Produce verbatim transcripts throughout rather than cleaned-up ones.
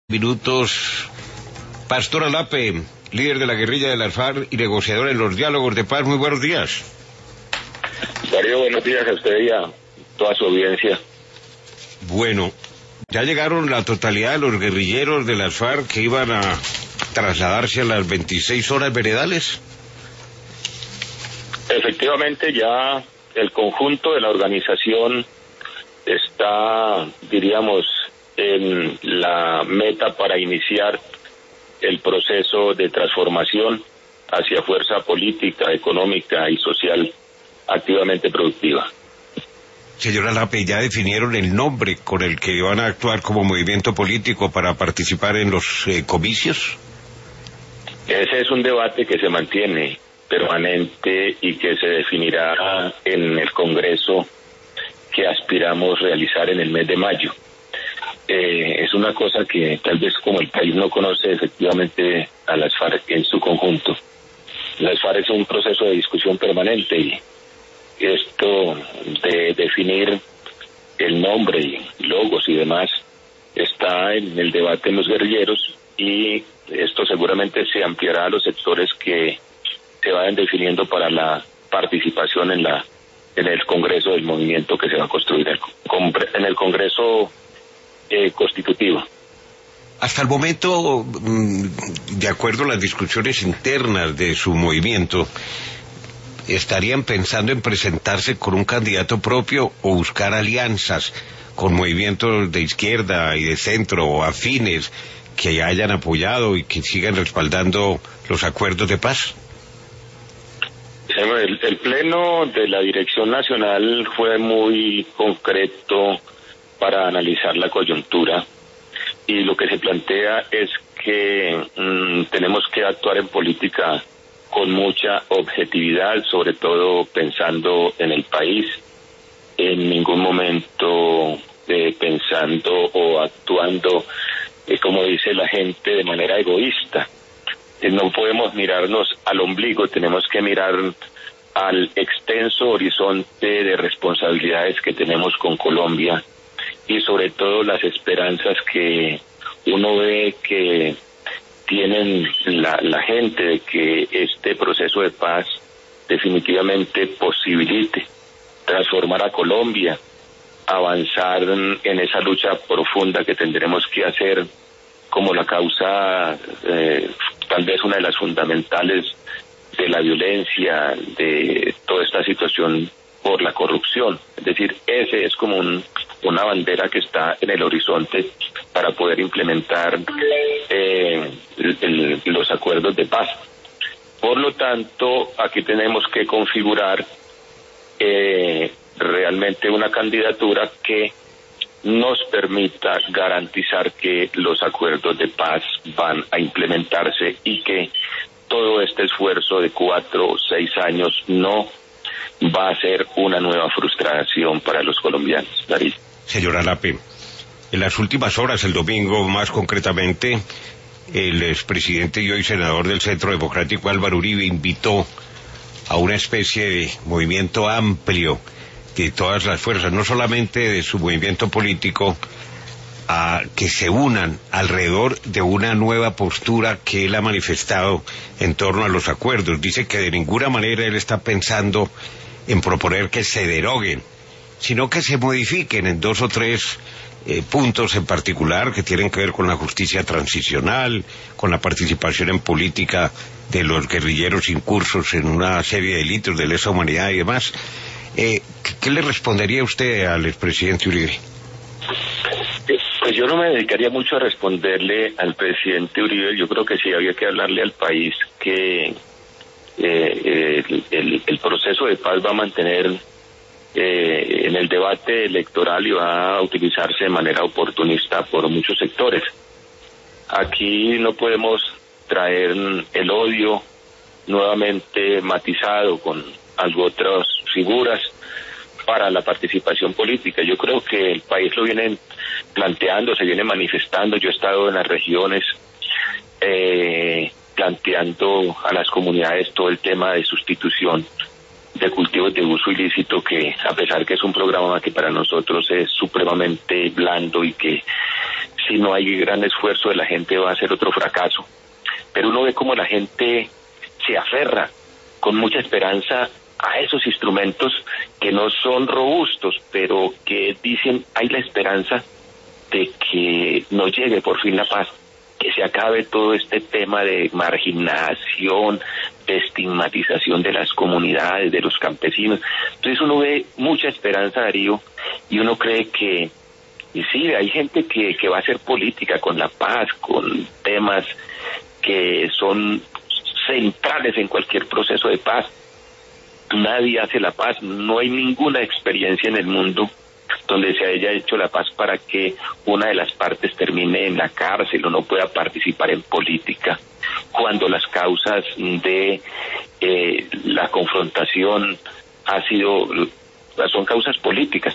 Minutos. Pastor Alape, líder de la guerrilla de las FARC y negociador en los diálogos de paz, muy buenos días. Darío, buenos días a usted y a toda su audiencia. Bueno, ya llegaron la totalidad de los guerrilleros de las FARC que iban a trasladarse a las veintiséis horas veredales. Efectivamente, ya el conjunto de la organización está, diríamos, en la meta para iniciar el proceso de transformación hacia fuerza política, económica y social activamente productiva. Señora Lape, ¿ya definieron el nombre con el que van a actuar como movimiento político para participar en los eh, comicios? Ese es un debate que se mantiene permanente y que se definirá en el Congreso que aspiramos realizar en el mes de mayo. Eh, es una cosa que tal vez como el país no conoce efectivamente a las FARC en su conjunto. Las FARC es un proceso de discusión permanente y esto de definir el nombre y logos y demás está en el debate en los guerrilleros y esto seguramente se ampliará a los sectores que se vayan definiendo para la participación en la en el Congreso del movimiento que se va a construir en el Congreso Eh, constitutivo. Hasta el momento, de acuerdo a las discusiones internas de su movimiento, ¿estarían pensando en presentarse con un candidato propio o buscar alianzas con movimientos de izquierda y de centro o afines que hayan apoyado y que sigan respaldando los acuerdos de paz? El, el pleno de la Dirección Nacional fue muy concreto para analizar la coyuntura y lo que se plantea es que mmm, tenemos que actuar en política con mucha objetividad, sobre todo pensando en el país, en ningún momento eh, pensando o actuando, eh, como dice la gente, de manera egoísta. Eh, no podemos mirarnos al ombligo, tenemos que mirar al extenso horizonte de responsabilidades que tenemos con Colombia y sobre todo las esperanzas que uno ve que tienen la, la gente de que este proceso de paz definitivamente posibilite transformar a Colombia, avanzar en, en esa lucha profunda que tendremos que hacer como la causa, eh, tal vez una de las fundamentales de la violencia, de toda esta situación por la corrupción. Es decir, ese es como un, una bandera que está en el horizonte para poder implementar eh, el, el, los acuerdos de paz. Por lo tanto, aquí tenemos que configurar eh, realmente una candidatura que nos permita garantizar que los acuerdos de paz van a implementarse y que todo este esfuerzo de cuatro o seis años no va a ser una nueva frustración para los colombianos. Darío. Señora Lape, en las últimas horas, el domingo más concretamente, el expresidente y hoy senador del Centro Democrático Álvaro Uribe invitó a una especie de movimiento amplio de todas las fuerzas, no solamente de su movimiento político, a que se unan alrededor de una nueva postura que él ha manifestado en torno a los acuerdos. Dice que de ninguna manera él está pensando en proponer que se deroguen, sino que se modifiquen en dos o tres eh, puntos en particular que tienen que ver con la justicia transicional, con la participación en política de los guerrilleros incursos en una serie de delitos de lesa humanidad y demás. Eh, ¿qué, ¿Qué le respondería usted al expresidente Uribe? Pues yo no me dedicaría mucho a responderle al presidente Uribe. Yo creo que sí había que hablarle al país que eh, el, el, el proceso de paz va a mantener eh, en el debate electoral y va a utilizarse de manera oportunista por muchos sectores. Aquí no podemos traer el odio nuevamente matizado con algo otras figuras para la participación política. Yo creo que el país lo viene planteando, se viene manifestando. Yo he estado en las regiones eh, planteando a las comunidades todo el tema de sustitución de cultivos de uso ilícito, que a pesar que es un programa que para nosotros es supremamente blando y que si no hay gran esfuerzo de la gente va a ser otro fracaso. Pero uno ve como la gente se aferra con mucha esperanza a esos instrumentos que no son robustos, pero que dicen hay la esperanza de que nos llegue por fin la paz, que se acabe todo este tema de marginación, de estigmatización de las comunidades, de los campesinos. Entonces uno ve mucha esperanza, Darío, y uno cree que, y sí, hay gente que, que va a hacer política con la paz, con temas que son centrales en cualquier proceso de paz. Nadie hace la paz, no hay ninguna experiencia en el mundo donde se haya hecho la paz para que una de las partes termine en la cárcel o no pueda participar en política, cuando las causas de eh, la confrontación ha sido, son causas políticas.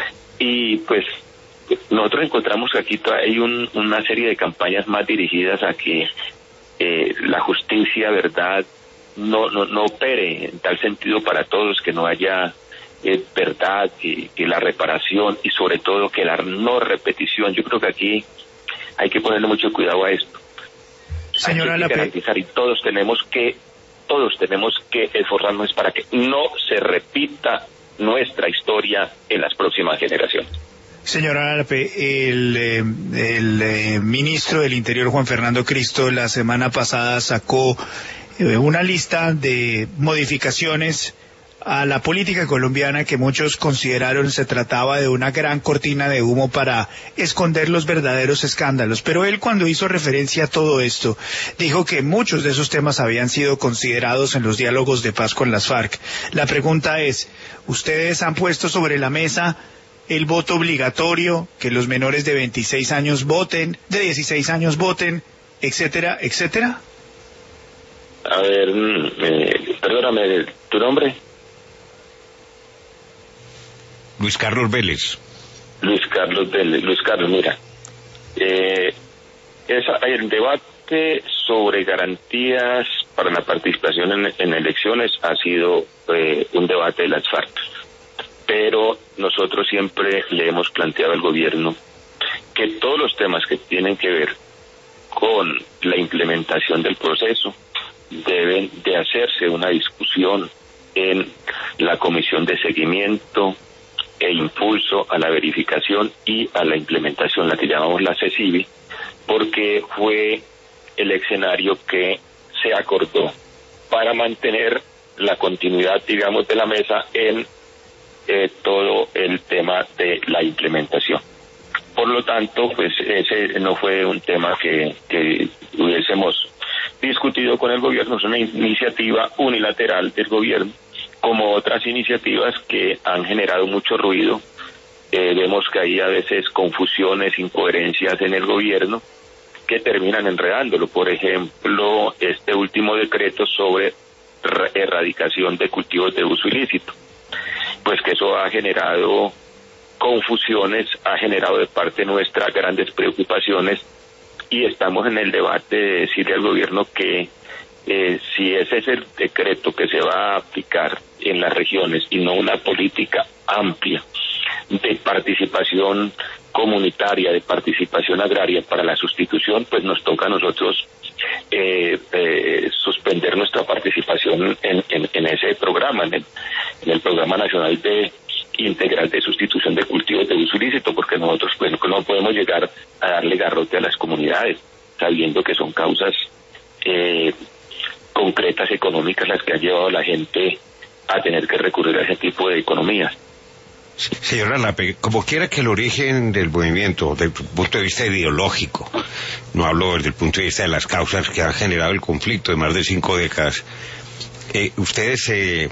Y pues nosotros encontramos que aquí hay un, una serie de campañas más dirigidas a que eh, la justicia, verdad, no, no, no opere en tal sentido para todos, que no haya eh, verdad, que, que la reparación y sobre todo que la no repetición. Yo creo que aquí hay que ponerle mucho cuidado a esto. Señora hay que garantizar, y todos tenemos que, todos tenemos que esforzarnos para que no se repita nuestra historia en las próximas generaciones. Señora Lape, el, eh, el eh, ministro del Interior, Juan Fernando Cristo, la semana pasada sacó eh, una lista de modificaciones a la política colombiana que muchos consideraron se trataba de una gran cortina de humo para esconder los verdaderos escándalos. Pero él, cuando hizo referencia a todo esto, dijo que muchos de esos temas habían sido considerados en los diálogos de paz con las FARC. La pregunta es, ¿ustedes han puesto sobre la mesa el voto obligatorio, que los menores de veintiséis años voten, de dieciséis años voten, etcétera, etcétera? A ver, eh, perdóname, ¿tu nombre? Luis Carlos Vélez. Luis Carlos Vélez. Luis Carlos, mira, eh, esa, el debate sobre garantías para la participación en, en elecciones ha sido eh, un debate de las FARC, pero nosotros siempre le hemos planteado al gobierno que todos los temas que tienen que ver con la implementación del proceso deben de hacerse una discusión en la comisión de seguimiento e impulso a la verificación y a la implementación, la que llamamos la CECIBI, porque fue el escenario que se acordó para mantener la continuidad, digamos, de la mesa en eh, todo el tema de la implementación. Por lo tanto, pues ese no fue un tema que, que hubiésemos discutido con el gobierno, es una iniciativa unilateral del gobierno, como otras iniciativas que han generado mucho ruido. Eh, vemos que hay a veces confusiones, incoherencias en el gobierno que terminan enredándolo. Por ejemplo, este último decreto sobre erradicación de cultivos de uso ilícito, pues que eso ha generado confusiones, ha generado de parte nuestra grandes preocupaciones, y estamos en el debate de decirle al gobierno que Eh, si ese es el decreto que se va a aplicar en las regiones y no una política amplia de participación comunitaria, de participación agraria para la sustitución, pues nos toca a nosotros eh, eh, suspender nuestra participación en, en, en ese programa, en el, en el Programa Nacional de Integral de Sustitución de Cultivos de Uso Ilícito, porque nosotros pues no podemos llegar a darle garrote a las comunidades, sabiendo que son causas eh, concretas económicas las que han llevado a la gente a tener que recurrir a ese tipo de economías. Señora Lape, como quiera que el origen del movimiento, desde el punto de vista ideológico, no hablo desde el punto de vista de las causas que han generado el conflicto de más de cinco décadas, eh, ustedes se eh,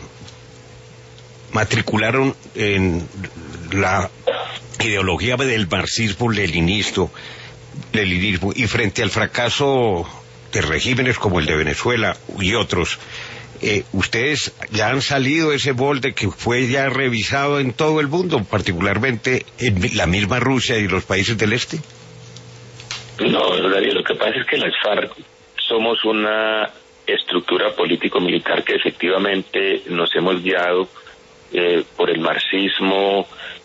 matricularon en la ideología del marxismo-leninismo, leninismo, y frente al fracaso de regímenes como el de Venezuela y otros, eh, ustedes ya han salido de ese molde que fue ya revisado en todo el mundo, particularmente en la misma Rusia y los países del este. No, Darío, lo que pasa es que las FARC somos una estructura político-militar que efectivamente nos hemos guiado eh, por el marxismo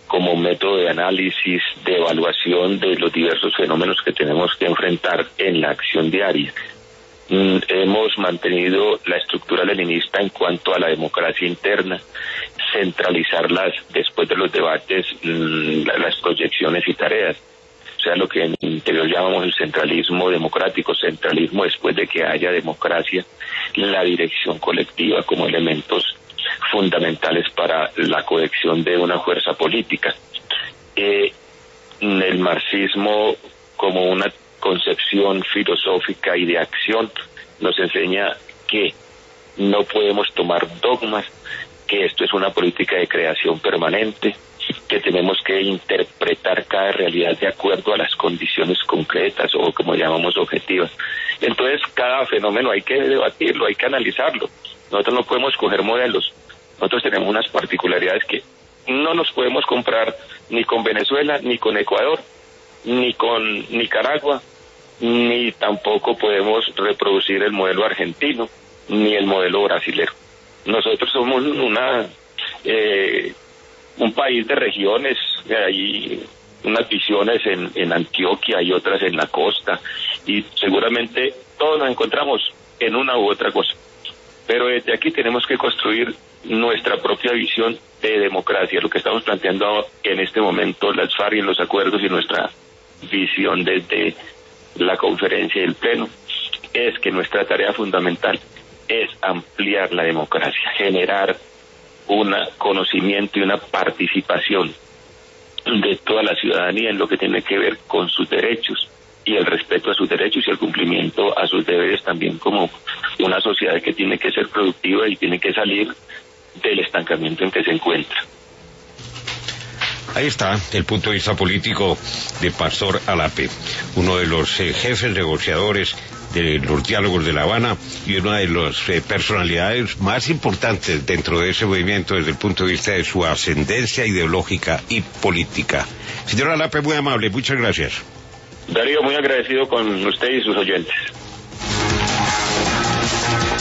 como método de análisis, de evaluación de los diversos fenómenos que tenemos que enfrentar en la acción diaria. Mm, hemos mantenido la estructura leninista en cuanto a la democracia interna, centralizarlas después de los debates, mm, las proyecciones y tareas. O sea, lo que en el interior llamamos el centralismo democrático, centralismo después de que haya democracia, la dirección colectiva como elementos fundamentales para la cohesión de una fuerza política. Eh, el marxismo como una concepción filosófica y de acción nos enseña que no podemos tomar dogmas, que esto es una política de creación permanente, que tenemos que interpretar cada realidad de acuerdo a las condiciones concretas o como llamamos objetivas. Entonces cada fenómeno hay que debatirlo, hay que analizarlo. Nosotros no podemos coger modelos. Nosotros tenemos unas particularidades que no nos podemos comprar ni con Venezuela, ni con Ecuador, ni con Nicaragua, ni tampoco podemos reproducir el modelo argentino, ni el modelo brasilero. Nosotros somos una eh, un país de regiones, hay unas visiones en, en Antioquia y otras en la costa, y seguramente todos nos encontramos en una u otra cosa. Pero desde aquí tenemos que construir nuestra propia visión de democracia, lo que estamos planteando en este momento las FARC y en los acuerdos y nuestra visión desde la conferencia y el pleno, es que nuestra tarea fundamental es ampliar la democracia, generar un conocimiento y una participación de toda la ciudadanía en lo que tiene que ver con sus derechos y el respeto a sus derechos y el cumplimiento a sus deberes también como una sociedad que tiene que ser productiva y tiene que salir del estancamiento en que se encuentra. Ahí está el punto de vista político de Pastor Alape, uno de los eh, jefes negociadores de los diálogos de La Habana y una de las eh, personalidades más importantes dentro de ese movimiento desde el punto de vista de su ascendencia ideológica y política. Señor Alape, muy amable, muchas gracias. Darío, muy agradecido con usted y sus oyentes.